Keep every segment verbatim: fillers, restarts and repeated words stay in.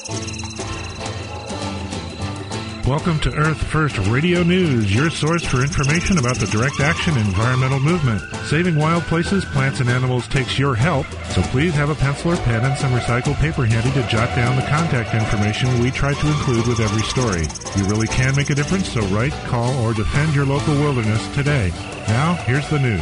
Welcome to Earth First Radio News, your source for information about the direct action environmental movement. Saving wild places, plants, and animals takes your help, so please have a pencil or pen and some recycled paper handy to jot down the contact information we try to include with every story. You really can make a difference, so write, call, or defend your local wilderness today. Now, here's the news.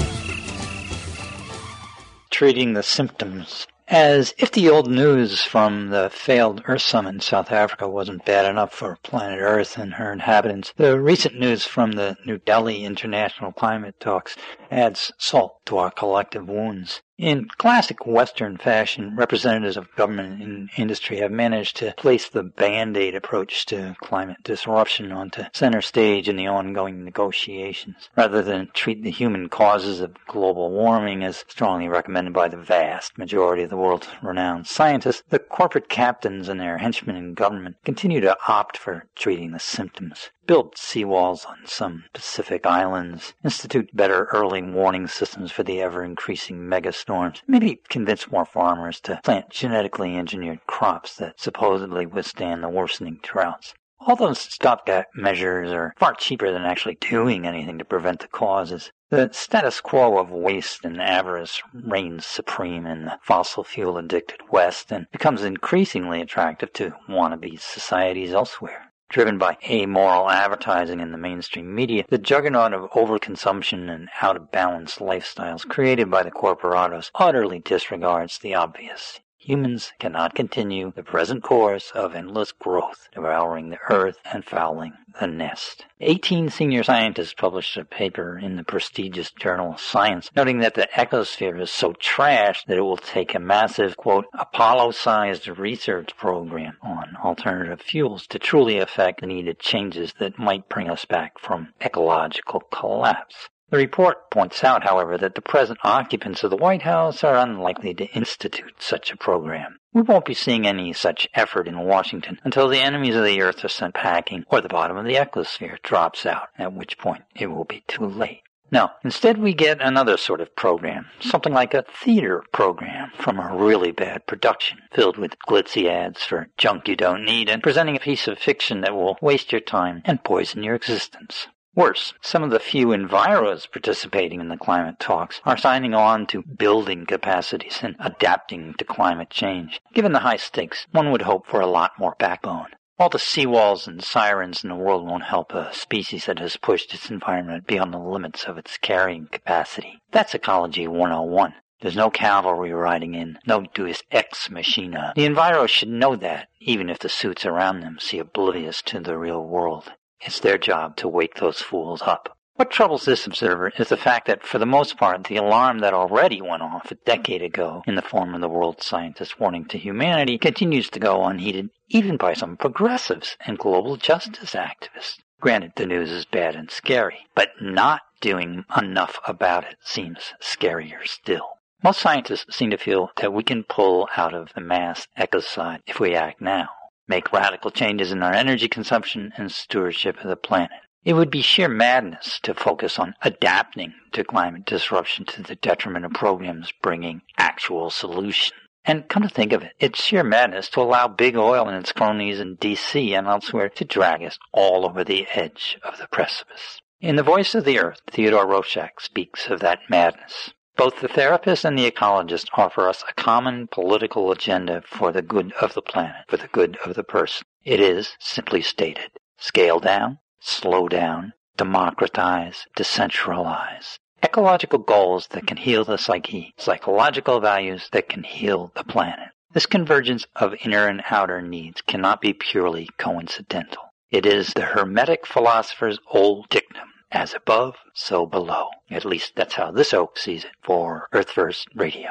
Treating the symptoms. As if the old news from the failed Earth Summit in South Africa wasn't bad enough for planet Earth and her inhabitants, the recent news from the New Delhi International Climate Talks adds salt to our collective wounds. In classic Western fashion, representatives of government and industry have managed to place the Band-Aid approach to climate disruption onto center stage in the ongoing negotiations, rather than treat the human causes of global warming as strongly recommended by the vast majority of the world's renowned scientists. The corporate captains and their henchmen in government continue to opt for treating the symptoms. Build seawalls on some Pacific islands, institute better early warning systems for the ever-increasing megastorms, maybe convince more farmers to plant genetically engineered crops that supposedly withstand the worsening droughts. All those stopgap measures are far cheaper than actually doing anything to prevent the causes. The status quo of waste and avarice reigns supreme in the fossil fuel-addicted West and becomes increasingly attractive to wannabe societies elsewhere. Driven by amoral advertising in the mainstream media, the juggernaut of overconsumption and out-of-balance lifestyles created by the corporatos utterly disregards the obvious. Humans cannot continue the present course of endless growth, devouring the earth and fouling the nest. Eighteen senior scientists published a paper in the prestigious journal Science, noting that the ecosphere is so trashed that it will take a massive, quote, Apollo-sized research program on alternative fuels to truly affect the needed changes that might bring us back from ecological collapse. The report points out, however, that the present occupants of the White House are unlikely to institute such a program. We won't be seeing any such effort in Washington until the enemies of the Earth are sent packing or the bottom of the ecosphere drops out, at which point it will be too late. No, instead we get another sort of program, something like a theater program from a really bad production, filled with glitzy ads for junk you don't need and presenting a piece of fiction that will waste your time and poison your existence. Worse, some of the few enviros participating in the climate talks are signing on to building capacities and adapting to climate change. Given the high stakes, one would hope for a lot more backbone. All the seawalls and sirens in the world won't help a species that has pushed its environment beyond the limits of its carrying capacity. That's Ecology one oh one. There's no cavalry riding in, no Deus Ex Machina. The enviros should know that, even if the suits around them seem oblivious to the real world. It's their job to wake those fools up. What troubles this observer is the fact that, for the most part, the alarm that already went off a decade ago in the form of the world scientist warning to humanity continues to go unheeded, even by some progressives and global justice activists. Granted, the news is bad and scary, but not doing enough about it seems scarier still. Most scientists seem to feel that we can pull out of the mass ecocide if we act now. Make radical changes in our energy consumption and stewardship of the planet. It would be sheer madness to focus on adapting to climate disruption to the detriment of programs bringing actual solutions. And come to think of it, it's sheer madness to allow big oil and its cronies in D C and elsewhere to drag us all over the edge of the precipice. In The Voice of the Earth, Theodore Roszak speaks of that madness. Both the therapist and the ecologist offer us a common political agenda for the good of the planet, for the good of the person. It is, simply stated, scale down, slow down, democratize, decentralize. Ecological goals that can heal the psyche, psychological values that can heal the planet. This convergence of inner and outer needs cannot be purely coincidental. It is the Hermetic philosopher's old dictum. As above, so below. At least that's how this oak sees it for Earth First Radio.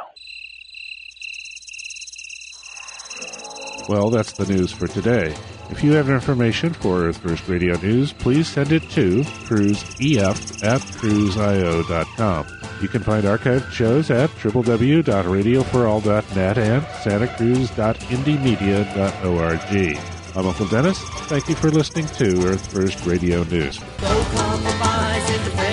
Well, that's the news for today. If you have information for Earth First Radio News, please send it to cruiseef at cruise i o dot com. You can find archived shows at w w w dot radio for all dot net and santa cruz dot indie media dot org. I'm Uncle Dennis. Thank you for listening to Earth First Radio News. No compromise in the